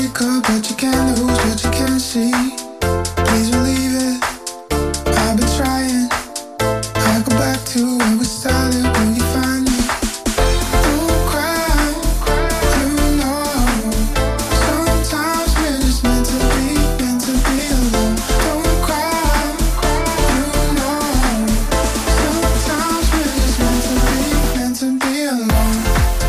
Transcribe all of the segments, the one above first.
wake up, but you can't lose what you can't see. Please believe it, I've been trying. I go back to where we started, will you find me? Don't cry, you know. Sometimes we're just meant to be alone. Don't cry, you know. Sometimes we're just meant to be alone.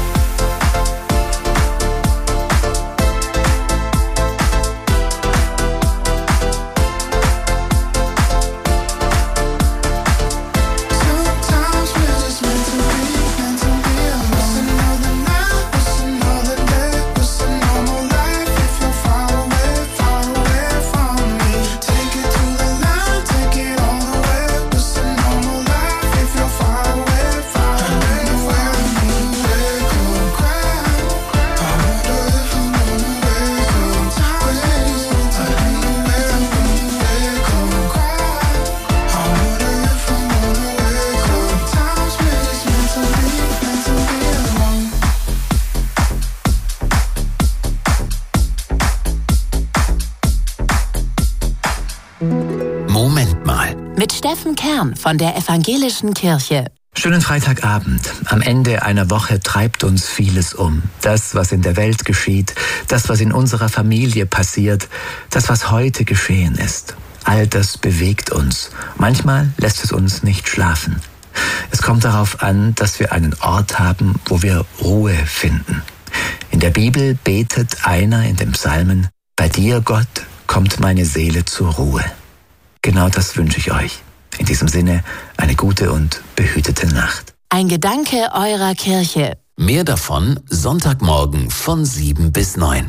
Mit Steffen Kern von der Evangelischen Kirche. Schönen Freitagabend. Am Ende einer Woche treibt uns vieles um. Das, was in der Welt geschieht, das, was in unserer Familie passiert, das, was heute geschehen ist. All das bewegt uns. Manchmal lässt es uns nicht schlafen. Es kommt darauf an, dass wir einen Ort haben, wo wir Ruhe finden. In der Bibel betet einer in den Psalmen: Bei dir, Gott, kommt meine Seele zur Ruhe. Genau das wünsche ich euch. In diesem Sinne eine gute und behütete Nacht. Ein Gedanke eurer Kirche. Mehr davon Sonntagmorgen von 7 bis 9.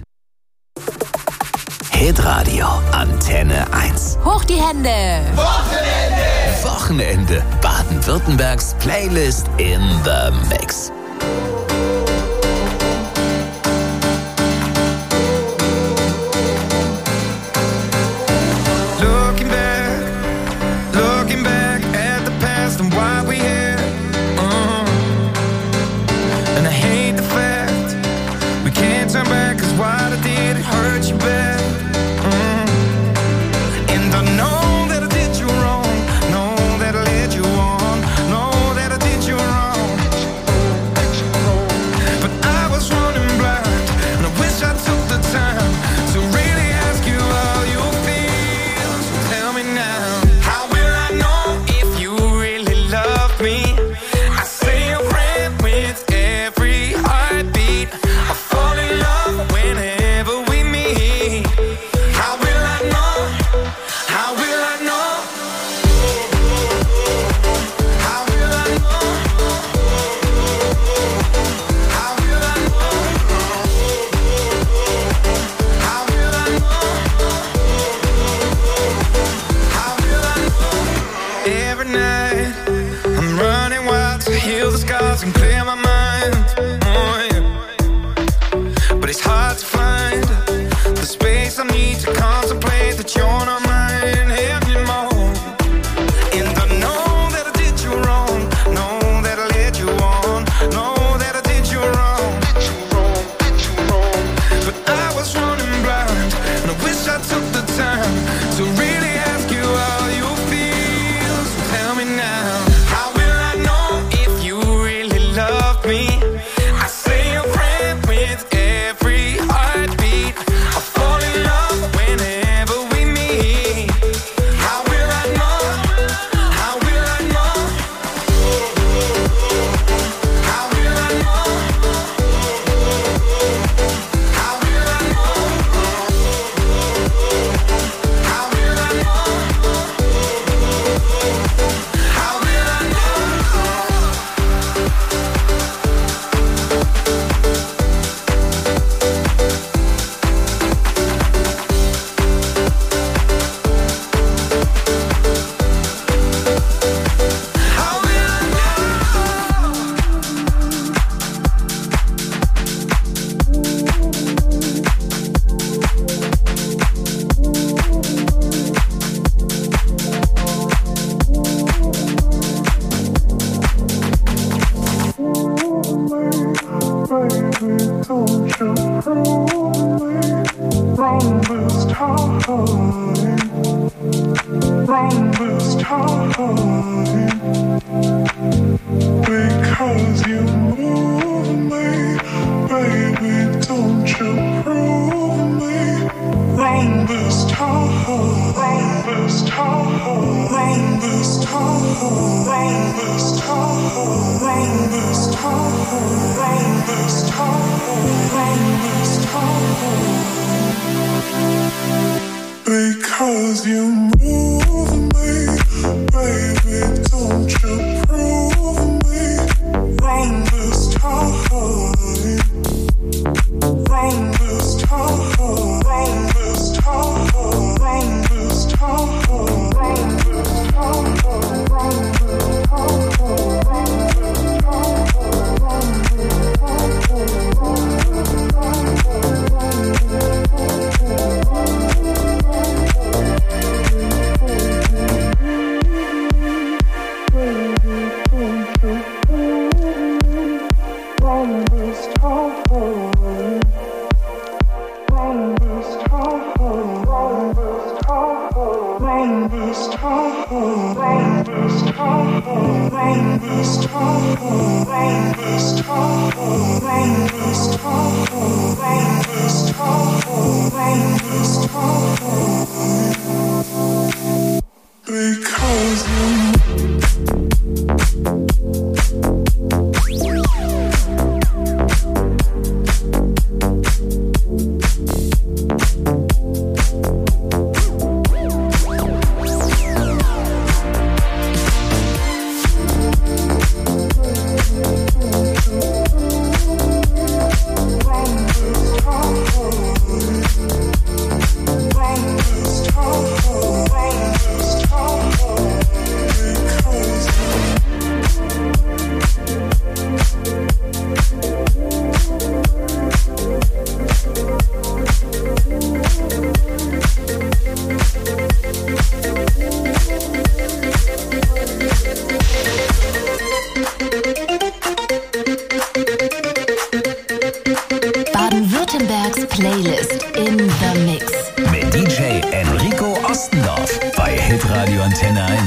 Hitradio Antenne 1. Hoch die Hände! Wochenende. Baden-Württembergs Playlist in the Mix. Fall in love whenever we meet. Playlist in the Mix. Mit DJ Enrico Ostendorf bei Hitradio Antenne 1.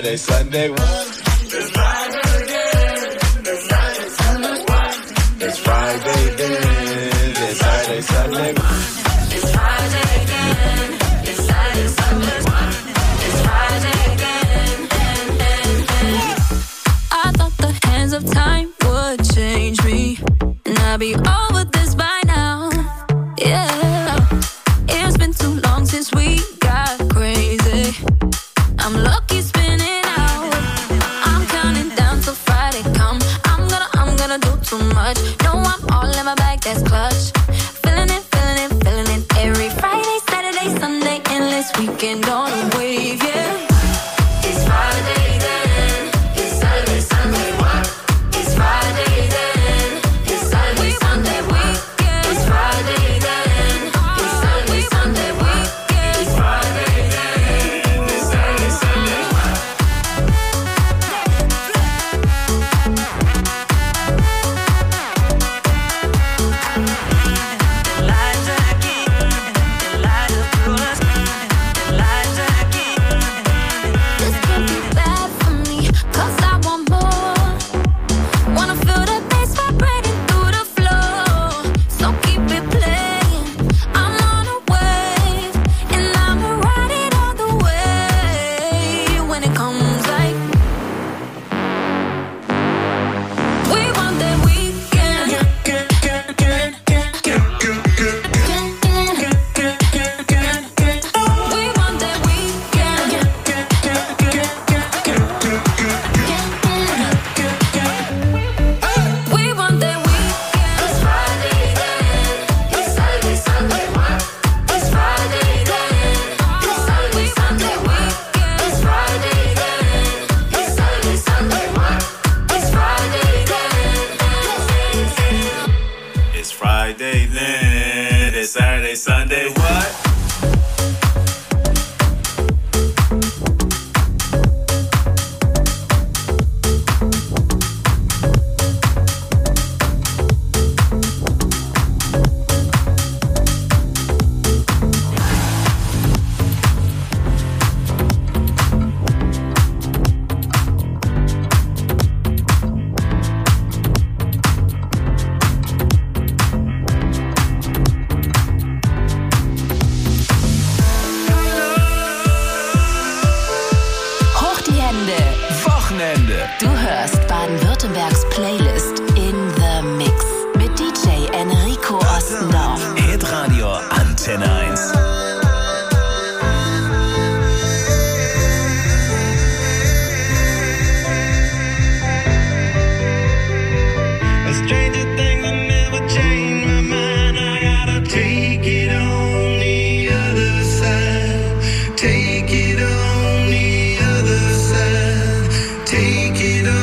Saturday, Sunday, what? It's Friday again. It's Friday, Sunday, what? It's Friday then. It's Saturday, Sunday, what? It's Friday again. It's Saturday, Sunday, what? It's Friday again. I thought the hands of time would change me, and I'd be over this by now. Yeah, it's been too long since we got crazy. I'm lucky spinning out. I'm counting down till Friday come. I'm gonna do too much. No, I'm all in my bag, that's clutch. Feeling it, feeling it, feeling it. Every Friday, Saturday, Sunday, endless weekend on a wave, yeah. It's Friday then. It's Saturday, Sunday, what? It's Friday then. It's Saturday, Sunday, weekend. It's Friday then. It's Saturday, Sunday, weekend. It's Friday then. It's Saturday, Sunday, what? This can't be bad for me, 'cause I want more. Wanna feel the bass vibrating through the floor. So keep it playing. I'm on a wave, and I'ma ride it all the way. When it comes like we want that weekend. We want that weekend. We want that weekend. It's Friday then. It's Saturday, Sunday, what? It's Friday then. It's Saturday, Sunday, weekend. It's Friday then. It's Saturday, Sunday, what? It's Friday then. It's Friday then. It's Saturday, Sunday, what? Hoch die Hände. Wochenende. Du hörst Baden-Württembergs Playlist in the Mix mit DJ Enrico Ostendorf. Hitradio Antenne 1. A stranger thing that never changed my mind. I gotta take it on the other side. Take it on the other side. Take it on.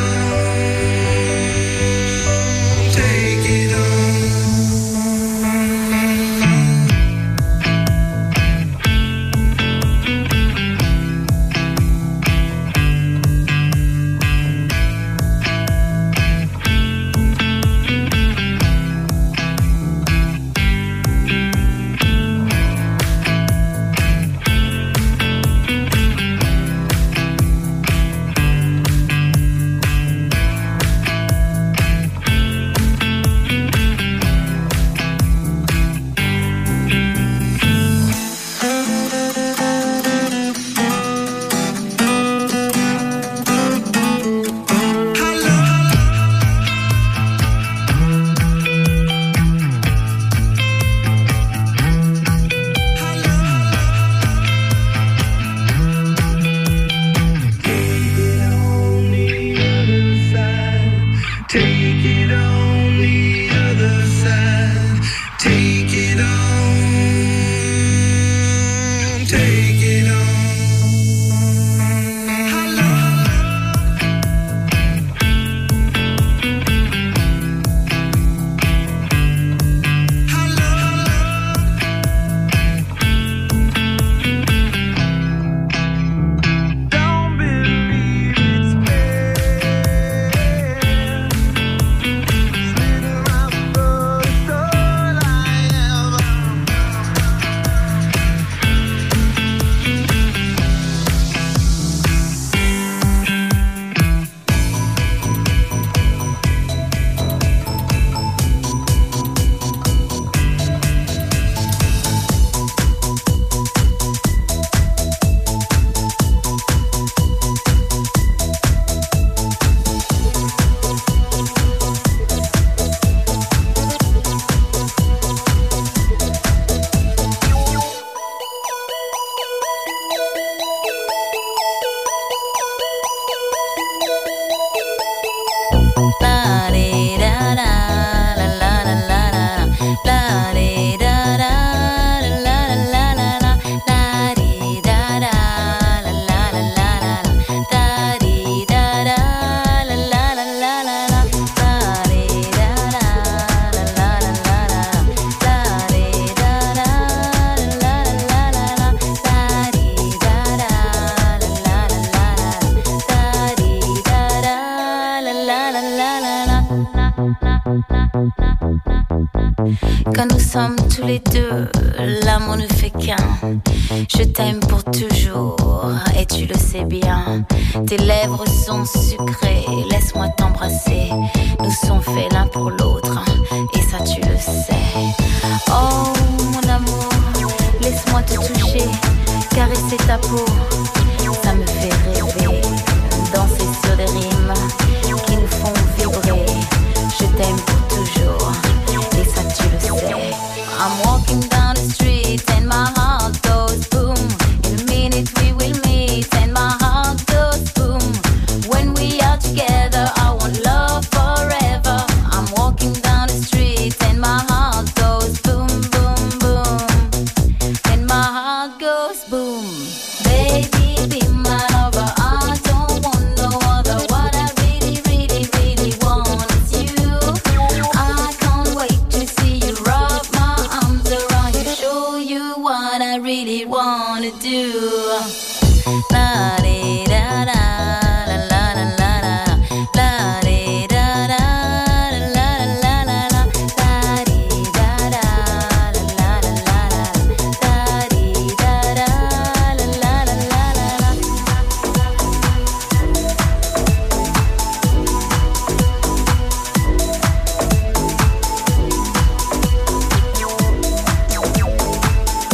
Quand nous sommes tous les deux, l'amour ne fait qu'un. Je t'aime pour toujours et tu le sais bien. Tes lèvres sont sucrées, laisse-moi t'embrasser. Nous sommes faits l'un pour l'autre et ça tu le sais. Oh mon amour, laisse-moi te toucher, caresser ta peau. Ça me fait rêver, danser sur des rimes.